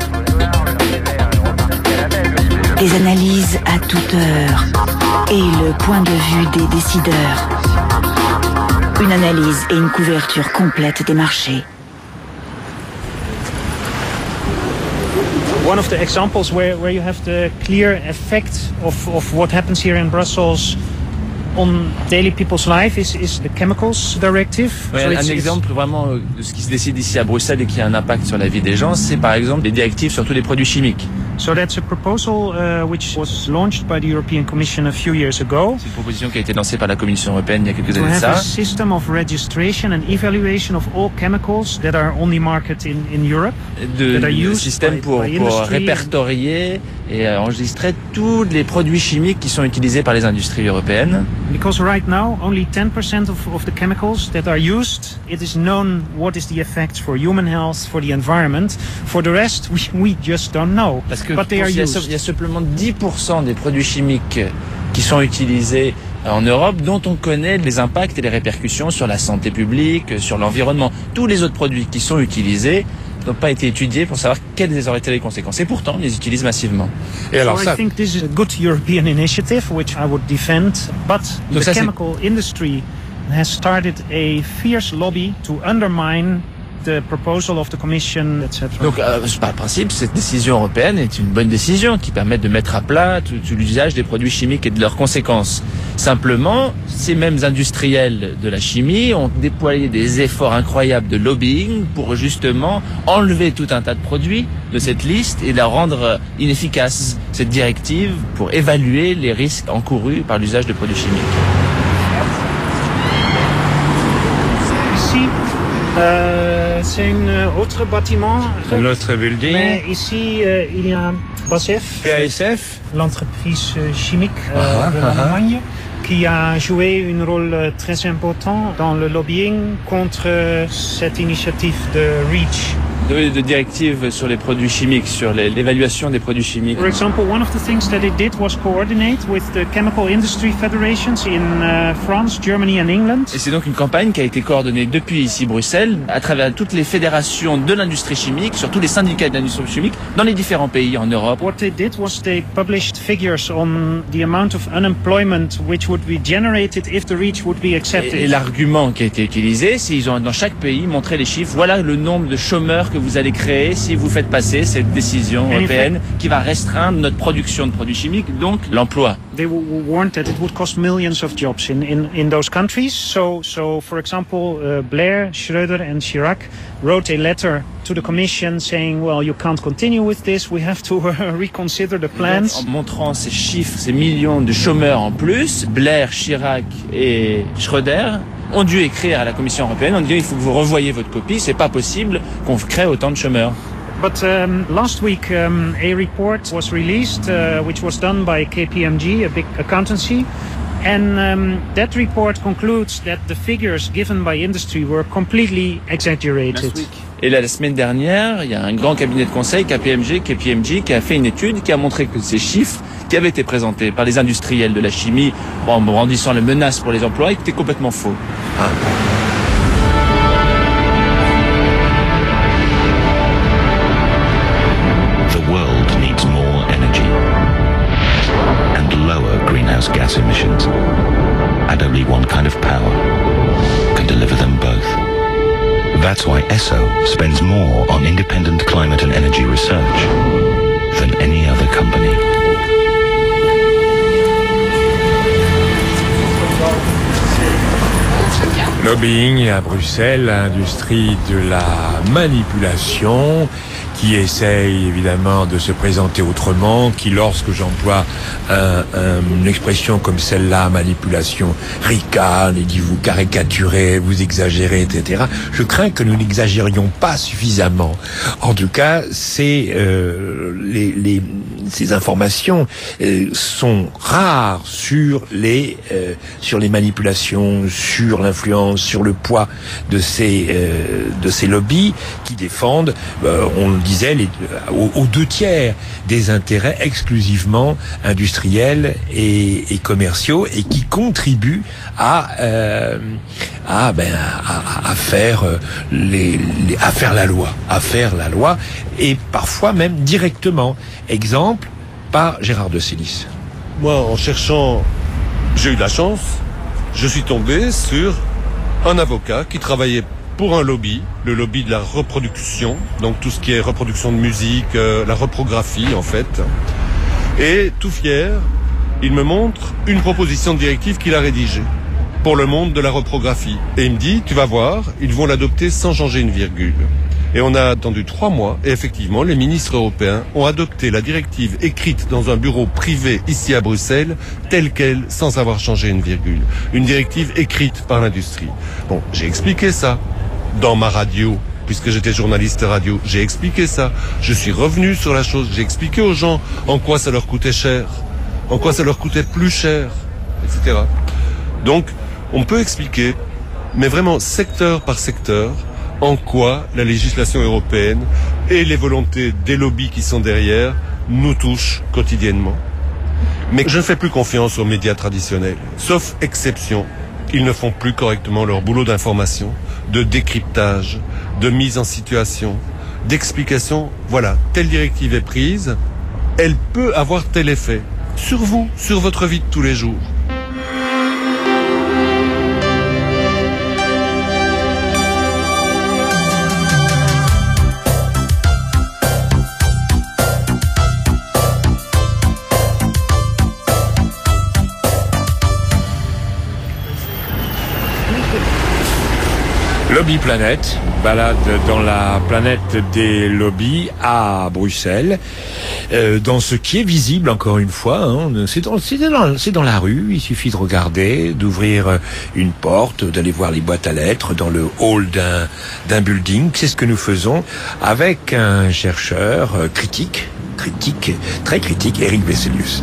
Des analyses à toute heure et le point de vue des décideurs. Une analyse et une couverture complète des marchés. One of the examples where, where you have the clear effect of, of what happens here in Brussels on daily people's life is, is the chemicals directive. Ouais, so un it's, exemple it's... vraiment de ce qui se décide ici à Bruxelles et qui a un impact sur la vie des gens, c'est par exemple les directives sur tous les produits chimiques. So that's a proposal uh, which was launched by the European Commission a few years ago. C'est une proposition qui a été lancée par la Commission européenne il y a quelques to années de ça. To have a system of registration and evaluation of all chemicals that are on the market in, in Europe. De, that are used système by, pour, by pour répertorier et enregistrer tous les produits chimiques qui sont utilisés par les industries européennes. Because right now only ten percent of, of the chemicals that are used, it is known what is the effect for human health, for the environment. For the rest, we, we just don't know. Parce que il y, a, il y a simplement dix pour cent des produits chimiques qui sont utilisés en Europe dont on connaît les impacts et les répercussions sur la santé publique, sur l'environnement. Tous les autres produits qui sont utilisés n'ont pas été étudiés pour savoir quelles auraient été les conséquences. Et pourtant, on les utilise massivement. Et alors so ça... I think this is a good European initiative which I would defend, but Donc the ça, chemical industry has started a fierce lobby to undermine the proposal of the Commission, et cetera. Donc, euh, par principe, cette décision européenne est une bonne décision qui permet de mettre à plat tout, tout l'usage des produits chimiques et de leurs conséquences. Simplement, ces mêmes industriels de la chimie ont déployé des efforts incroyables de lobbying pour justement enlever tout un tas de produits de cette liste et la rendre inefficace, cette directive, pour évaluer les risques encourus par l'usage de produits chimiques. Ici, euh, c'est un autre bâtiment. Un autre building. Mais ici, euh, il y a B A S F. B A S F. L'entreprise chimique euh, ah, de ah, l'Allemagne, qui a joué un rôle très important dans le lobbying contre cette initiative de REACH. De, de directives sur les produits chimiques, sur les, l'évaluation des produits chimiques. For example, one of the things that it did was coordinate with the chemical industry federations in uh, France, Germany and England. Et c'est donc une campagne qui a été coordonnée depuis ici Bruxelles, à travers toutes les fédérations de l'industrie chimique, sur tous les syndicats de l'industrie chimique, dans les différents pays en Europe. What they did was they published figures on the amount of unemployment which would be generated if the REACH would be accepted. Et, et l'argument qui a été utilisé, c'est qu'ils ont dans chaque pays montré les chiffres. Voilà le nombre de chômeurs que vous allez créer si vous faites passer cette décision européenne qui va restreindre notre production de produits chimiques, donc l'emploi. They warned that it would cost millions of jobs in, in, in those countries. So, so for example, uh, Blair, Schröder and Chirac wrote a letter to the Commission saying, well, you can't continue with this, we have to uh, reconsider the plans. En montrant ces chiffres, ces millions de chômeurs en plus, Blair, Chirac et Schröder ont dû écrire à la Commission européenne en disant il faut que vous revoyiez votre copie, c'est pas possible qu'on crée autant de chômeurs. But um, last week um, a report was released uh, which was done by K P M G, a big accountancy, and um, that report concludes that the figures given by industry were completely exaggerated. Et là, la semaine dernière, il y a un grand cabinet de conseil, K P M G, K P M G, qui a fait une étude qui a montré que ces chiffres qui avaient été présentés par les industriels de la chimie, en brandissant les menaces pour les emplois, étaient complètement faux. Ah. Greenhouse gas emissions, and only one kind of power can deliver them both. That's why Esso spends more on independent climate and energy research than any other company. Lobbying à Bruxelles, l'industrie de la manipulation, qui essaye évidemment de se présenter autrement, qui lorsque j'emploie un, un, une expression comme celle-là, manipulation, ricane et dit vous caricaturez, vous exagérez, et cetera. Je crains que nous n'exagérions pas suffisamment. En tout cas, c'est euh, les, les, ces informations euh, sont rares sur les euh, sur les manipulations, sur l'influence, sur le poids de ces euh, de ces lobbies qui défendent, euh, on le disait, les, aux, aux deux tiers des intérêts exclusivement industriels et, et commerciaux, et qui contribuent à euh, à ben à, à faire les, les à faire la loi, à faire la loi, et parfois même directement. Exemple par Gérard de Sélis. Moi, en cherchant, j'ai eu de la chance. Je suis tombé sur un avocat qui travaillait pour un lobby, le lobby de la reproduction, donc tout ce qui est reproduction de musique, euh, la reprographie en fait. Et tout fier, il me montre une proposition de directive qu'il a rédigée pour le monde de la reprographie. Et il me dit, tu vas voir, ils vont l'adopter sans changer une virgule. Et on a attendu trois mois, et effectivement, les ministres européens ont adopté la directive écrite dans un bureau privé ici à Bruxelles, telle quelle, sans avoir changé une virgule. Une directive écrite par l'industrie. Bon, j'ai expliqué ça dans ma radio, puisque j'étais journaliste radio. J'ai expliqué ça. Je suis revenu sur la chose. J'ai expliqué aux gens en quoi ça leur coûtait cher, en quoi ça leur coûtait plus cher, et cetera. Donc, on peut expliquer, mais vraiment secteur par secteur, en quoi la législation européenne et les volontés des lobbies qui sont derrière nous touchent quotidiennement. Mais je ne fais plus confiance aux médias traditionnels. Sauf exception, ils ne font plus correctement leur boulot d'information, de décryptage, de mise en situation, d'explication. Voilà, telle directive est prise, elle peut avoir tel effet sur vous, sur votre vie de tous les jours. Lobby Planète, balade dans la planète des lobbies à Bruxelles, euh, dans ce qui est visible encore une fois, hein, c'est dans, c'est dans, c'est dans la rue, il suffit de regarder, d'ouvrir une porte, d'aller voir les boîtes à lettres dans le hall d'un, d'un building. C'est ce que nous faisons avec un chercheur euh, critique, critique, très critique, Eric Veselius.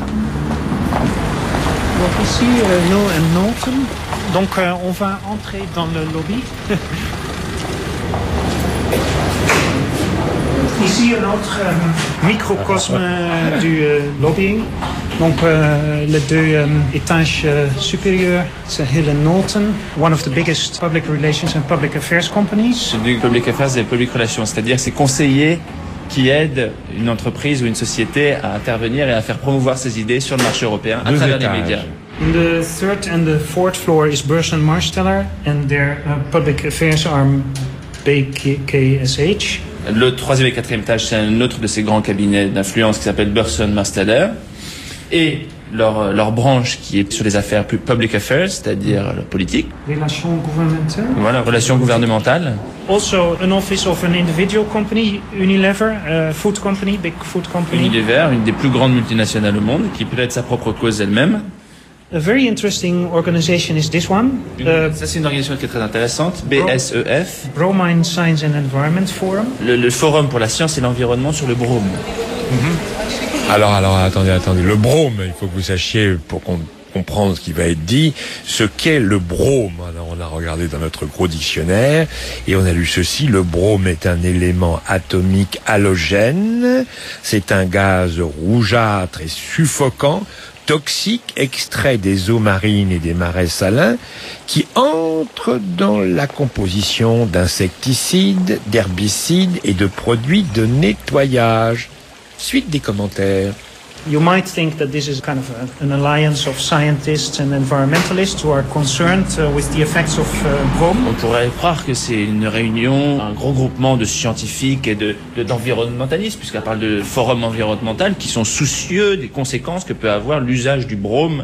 Donc ici, euh, nous et Norton. Donc euh, on va entrer dans le lobby. Ici un autre euh, microcosme euh, du euh, lobbying. Donc euh, les deux euh, étages euh, supérieurs, c'est Hill and Norton, one of the biggest public relations and public affairs companies. Du public affairs et public relations, c'est-à-dire c'est conseiller qui aide une entreprise ou une société à intervenir et à faire promouvoir ses idées sur le marché européen à Deux travers étages. les médias. The third and the fourth floor is Burson Marsteller, and their uh, public affairs arm B K S H. Le troisième et quatrième étage, c'est un autre de ces grands cabinets d'influence qui s'appelle Burson Marsteller. Et leur, leur branche qui est sur les affaires plus public affairs, c'est-à-dire la politique. Relations gouvernementales. Voilà, relations gouvernementales. Also an office of an individual company, Unilever, a food company, big food company. Unilever, une des plus grandes multinationales au monde, qui plaide sa propre cause elle-même. A very interesting organization is this one. Une, uh, ça, c'est une organisation qui est très intéressante, B S E F. Bromine Science and Environment Forum. Le, le Forum pour la science et l'environnement sur le brome. Mm-hmm. Alors, alors, attendez, attendez. Le brome, il faut que vous sachiez, pour qu'on comprendre ce qui va être dit, ce qu'est le brome. Alors, on a regardé dans notre gros dictionnaire et on a lu ceci. Le brome est un élément atomique halogène. C'est un gaz rougeâtre et suffocant, toxique, extrait des eaux marines et des marais salins, qui entre dans la composition d'insecticides, d'herbicides et de produits de nettoyage. Suite des commentaires. You might think that this is kind of a, an alliance of scientists and environmentalists who are concerned uh, with the effects of uh, brome. On pourrait croire que c'est une réunion, un gros groupement de scientifiques et de, de d'environnementalistes, puisqu'elle parle de forum environnemental, qui sont soucieux des conséquences que peut avoir l'usage du brome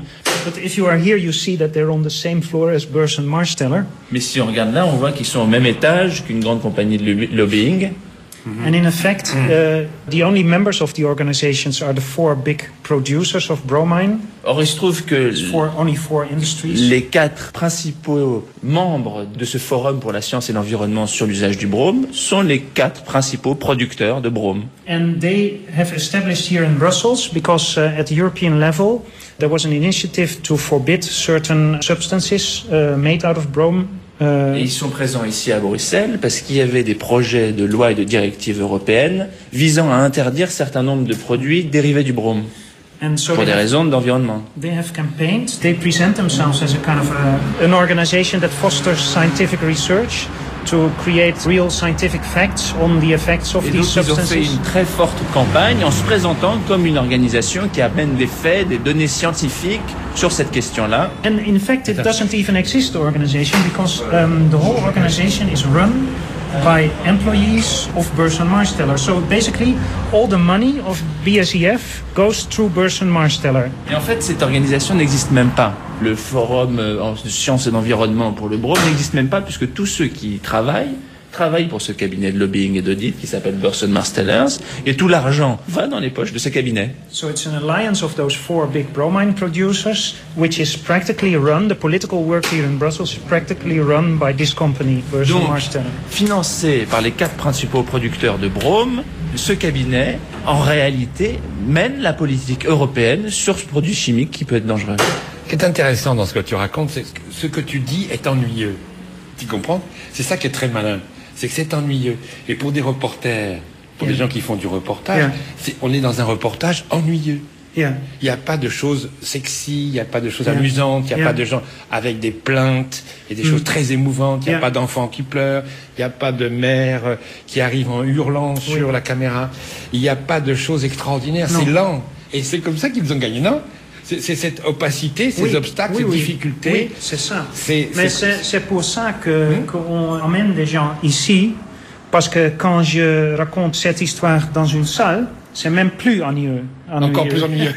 But if you are here, you see that they're on the same floor as Burson Marsteller. Mais si on regarde là, on voit qu'ils sont au même étage qu'une grande compagnie de lobby- lobbying. Mm-hmm. And in effect, uh, the only members of the organizations are the four big producers of bromine. Or, il se trouve que four, only four industries. Les quatre principaux membres de ce forum pour la science et l'environnement sur l'usage du brome sont les quatre principaux producteurs de brome. And they have established here in Brussels because uh, at the European level there was an initiative to forbid certain substances uh, made out of brome. Et ils sont présents ici à Bruxelles parce qu'il y avait des projets de loi et de directives européennes visant à interdire certains nombres de produits dérivés du brome. And so pour des raisons d'environnement. They have campaigned. They present themselves as a kind of a, an organization that fosters scientific research to create real scientific facts on the effects of Et these donc, substances. ils ont fait une très forte campagne en se présentant comme une organisation qui amène des faits, des données scientifiques sur cette question-là. And in fact, it doesn't even exist, the organization, because um, the whole organization is run by employees of Burson Marsteller. So basically, all the money of B S E F goes through Burson Marsteller. Et en fait, cette organisation n'existe même pas. Le forum de sciences et d'environnement pour le brome n'existe même pas puisque tous ceux qui y travaillent travaillent pour ce cabinet de lobbying et d'audit qui s'appelle Burson Marstellers et tout l'argent va dans les poches de ce cabinet. So it's an alliance of those four big bromine producers which is practically run, the political work here in Brussels is practically run by this company, Burson Donc, Marsteller. Financé par les quatre principaux producteurs de brome, ce cabinet, en réalité, mène la politique européenne sur ce produit chimique qui peut être dangereux. Ce qui est intéressant dans ce que tu racontes, c'est que ce que tu dis est ennuyeux. Tu comprends? C'est ça qui est très malin. C'est que c'est ennuyeux. Et pour des reporters, pour yeah. des gens qui font du reportage, yeah. c'est, on est dans un reportage ennuyeux. Yeah. Il n'y a pas de choses sexy, il n'y a pas de choses yeah. amusantes, il n'y a yeah. pas de gens avec des plaintes et des mm. choses très émouvantes, il n'y a yeah. pas d'enfants qui pleurent, il n'y a pas de mères qui arrivent en hurlant oui. sur la caméra, il n'y a pas de choses extraordinaires, non. c'est lent. Et c'est comme ça qu'ils ont gagné, non? C'est, c'est cette opacité, ces oui, obstacles, oui, ces oui. difficultés. Oui, c'est ça. C'est, Mais c'est... C'est, c'est pour ça que, hmm? qu'on emmène des gens ici, parce que quand je raconte cette histoire dans une salle, c'est même plus ennuyeux. ennuyeux. Encore plus ennuyeux.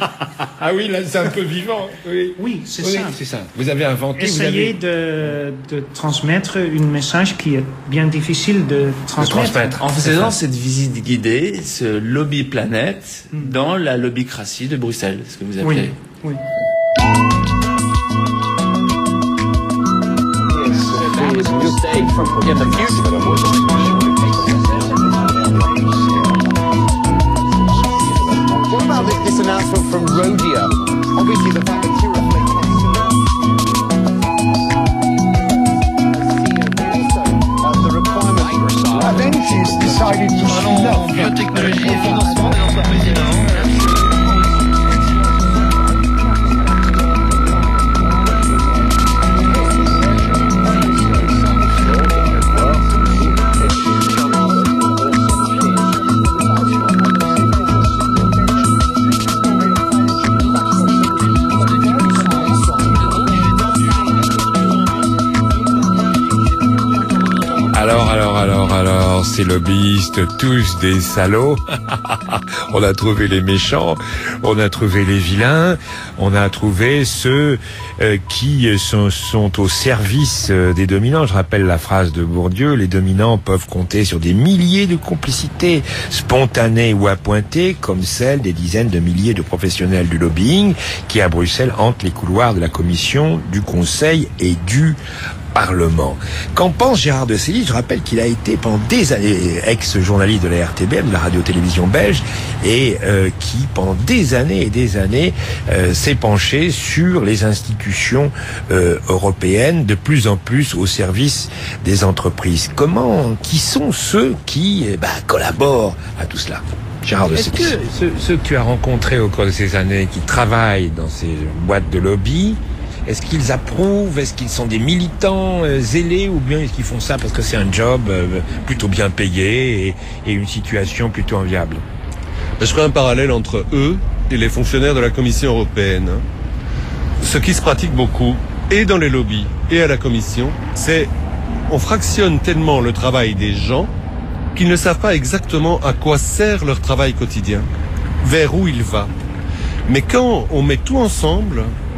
Ah oui, là, c'est un peu vivant. Oui, oui c'est oui, ça. C'est ça. Vous avez inventé... Essayez vous avez... de, de transmettre un message qui est bien difficile de transmettre. De transmettre. En faisant cette visite guidée, ce lobby planète, mm. dans la lobbycratie de Bruxelles, ce que vous appelez. Oui, oui. What about this, this announcement from Rhodia? Obviously the fact that Tira Aventis decided to spin up biotechnologie et financement des entreprises innovantes. Alors, alors, alors, alors, ces lobbyistes, tous des salauds. On a trouvé les méchants, on a trouvé les vilains, on a trouvé ceux euh, qui sont, sont au service euh, des dominants. Je rappelle la phrase de Bourdieu, les dominants peuvent compter sur des milliers de complicités spontanées ou appointées, comme celle des dizaines de milliers de professionnels du lobbying qui, à Bruxelles, hantent les couloirs de la Commission, du Conseil et du Parlement. Qu'en pense Gérard de Célis? Je rappelle qu'il a été pendant des années ex-journaliste de la R T B M, de la radio-télévision belge, et euh, qui pendant des années et des années euh, s'est penché sur les institutions euh, européennes, de plus en plus au service des entreprises. Comment, qui sont ceux qui bah, collaborent à tout cela? Gérard de Célis. Est-ce que ceux, ceux que tu as rencontrés au cours de ces années, qui travaillent dans ces boîtes de lobby, est-ce qu'ils approuvent? Est-ce qu'ils sont des militants euh, zélés? Ou bien est-ce qu'ils font ça parce que c'est un job euh, plutôt bien payé et, et une situation plutôt enviable? Je ferai un parallèle entre eux et les fonctionnaires de la Commission européenne. Ce qui se pratique beaucoup, et dans les lobbies et à la Commission, c'est on fractionne tellement le travail des gens qu'ils ne savent pas exactement à quoi sert leur travail quotidien, vers où il va. Mais quand on met tout ensemble,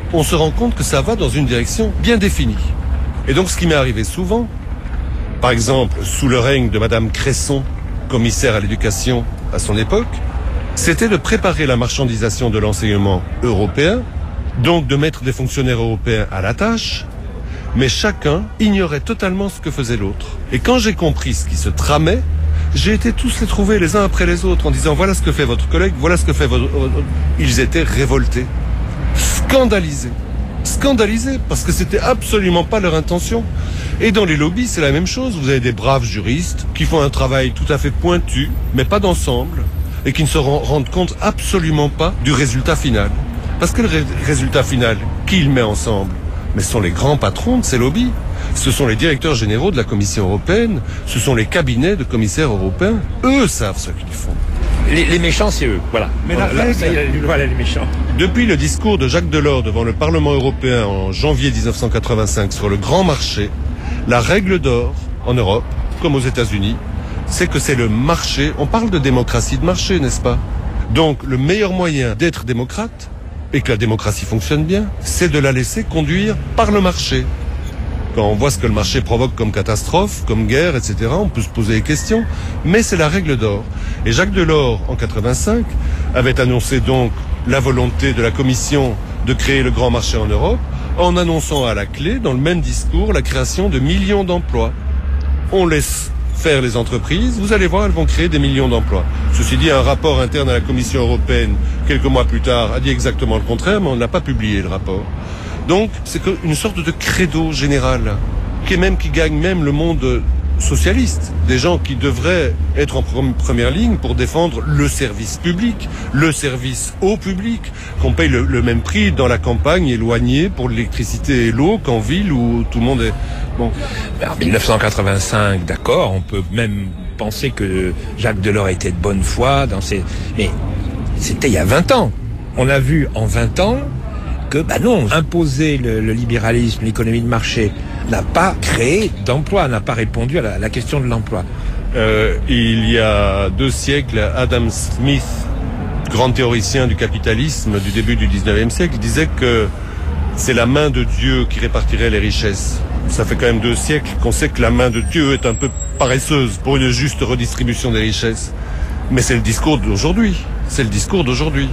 on se rend compte que ça va dans une direction bien définie. Et donc ce qui m'est arrivé souvent, par exemple sous le règne de Madame Cresson, commissaire à l'éducation à son époque, c'était de préparer la marchandisation de l'enseignement européen, donc de mettre des fonctionnaires européens à la tâche, mais chacun ignorait totalement ce que faisait l'autre. Et quand j'ai compris ce qui se tramait, j'ai été tous les trouver les uns après les autres en disant voilà ce que fait votre collègue, voilà ce que fait votre... Ils étaient révoltés, scandalisés, scandalisés parce que c'était absolument pas leur intention. Et dans les lobbies, c'est la même chose. Vous avez des braves juristes qui font un travail tout à fait pointu, mais pas d'ensemble, et qui ne se rendent compte absolument pas du résultat final. Parce que le ré- résultat final, qui le met ensemble? Mais ce sont les grands patrons de ces lobbies. Ce sont les directeurs généraux de la Commission européenne. Ce sont les cabinets de commissaires européens. Eux savent ce qu'ils font. Les, les méchants, c'est eux. Voilà. Mais voilà, là, ça y est, voilà les méchants. Depuis le discours de Jacques Delors devant le Parlement européen en janvier dix-neuf cent quatre-vingt-cinq sur le grand marché, la règle d'or en Europe, comme aux États-Unis, c'est que c'est le marché. On parle de démocratie de marché, n'est-ce pas? Donc, le meilleur moyen d'être démocrate, et que la démocratie fonctionne bien, c'est de la laisser conduire par le marché. Quand on voit ce que le marché provoque comme catastrophe, comme guerre, et cetera, on peut se poser des questions, mais c'est la règle d'or. Et Jacques Delors, en quatre-vingt-cinq, avait annoncé donc la volonté de la Commission de créer le grand marché en Europe, en annonçant à la clé, dans le même discours, la création de millions d'emplois. On laisse faire les entreprises, vous allez voir, elles vont créer des millions d'emplois. Ceci dit, un rapport interne à la Commission européenne, quelques mois plus tard, a dit exactement le contraire, mais on n'a pas publié le rapport. Donc, c'est une sorte de credo général, qui est même, qui gagne même le monde socialiste. Des gens qui devraient être en première ligne pour défendre le service public, le service au public, qu'on paye le, le même prix dans la campagne éloignée pour l'électricité et l'eau qu'en ville où tout le monde est... Bon. En dix-neuf cent quatre-vingt-cinq, d'accord, on peut même penser que Jacques Delors était de bonne foi dans ses... Mais c'était il y a vingt ans. On a vu en vingt ans que, bah non, imposer le, le libéralisme, l'économie de marché, n'a pas créé d'emploi, n'a pas répondu à la, à la question de l'emploi. Euh, il y a deux siècles, Adam Smith, grand théoricien du capitalisme du début du dix-neuvième siècle, disait que c'est la main de Dieu qui répartirait les richesses. Ça fait quand même deux siècles qu'on sait que la main de Dieu est un peu paresseuse pour une juste redistribution des richesses. Mais c'est le discours d'aujourd'hui. C'est le discours d'aujourd'hui.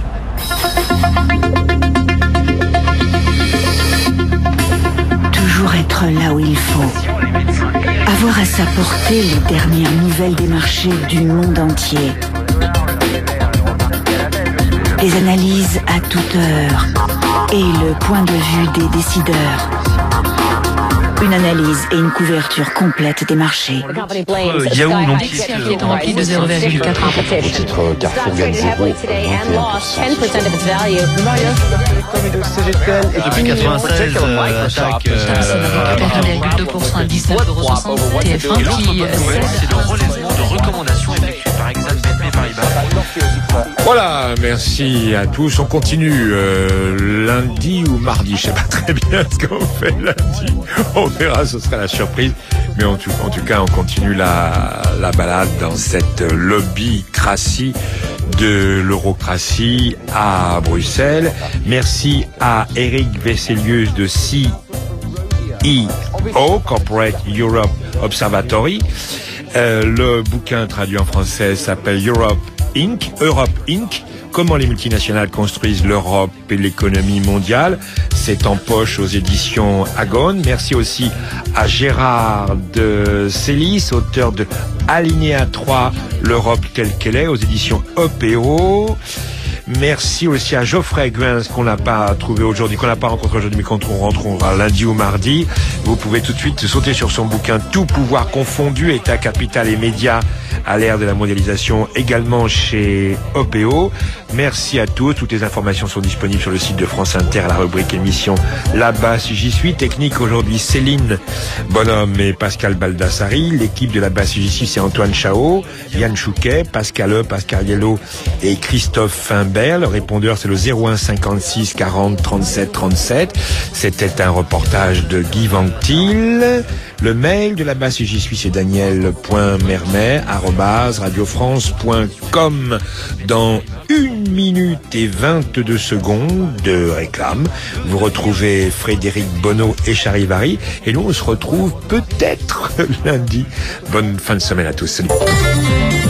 Toujours être là où il faut. Avoir à sa portée les dernières nouvelles des marchés du monde entier. Des analyses à toute heure et le point de vue des décideurs. Une analyse et une couverture complète des marchés. Euh, Yahoo non plus. Qui est rempli de zéro virgule quatre. Titre Carrefour gagne zéro. Depuis quatre-vingt-seize, euh, attaque euh, un virgule deux pour cent à dix-neuf euros soixante. T F un qui c'est le relèvement de recommandations effectuées par Exane B N P Paribas. Voilà, merci à tous. On continue euh, lundi ou mardi, je sais pas très bien ce qu'on fait lundi. On verra, ce sera la surprise. Mais en tout, en tout cas, on continue la, la balade dans cette lobbycratie de l'eurocratie à Bruxelles. Merci à Eric Vesselius de C E O, Corporate Europe Observatory. Euh, le bouquin traduit en français s'appelle Europe Incorporated. Europe Incorporated. Comment les multinationales construisent l'Europe et l'économie mondiale. C'est en poche aux éditions Agone. Merci aussi à Gérard de Célis, auteur de Alinéa trois, l'Europe telle qu'elle est, aux éditions E P O. Merci aussi à Geoffrey Guins, qu'on n'a pas trouvé aujourd'hui, qu'on n'a pas rencontré aujourd'hui, mais qu'on rencontrera lundi ou mardi. Vous pouvez tout de suite sauter sur son bouquin Tout pouvoir confondu, État, capital et médias à l'ère de la mondialisation, également chez E P O. Merci à tous. Toutes les informations sont disponibles sur le site de France Inter à la rubrique émission Là-bas si j'y suis. Technique aujourd'hui, Céline Bonhomme et Pascal Baldassari. L'équipe de Là-bas si j'y suis, c'est Antoine Chao, Yann Chouquet, Pascal E, Pascal Yello et Christophe Fimbert. Le répondeur, c'est le zéro un cinquante-six quarante trente-sept trente-sept. C'était un reportage de Guy Vanctil. Le mail de la base si j'y suis, c'est daniel point mermet arobase radiofrance point com. Dans une minute et vingt-deux secondes de réclame, vous retrouvez Frédéric Bonneau et Charivari. Et nous, on se retrouve peut-être lundi. Bonne fin de semaine à tous. Salut.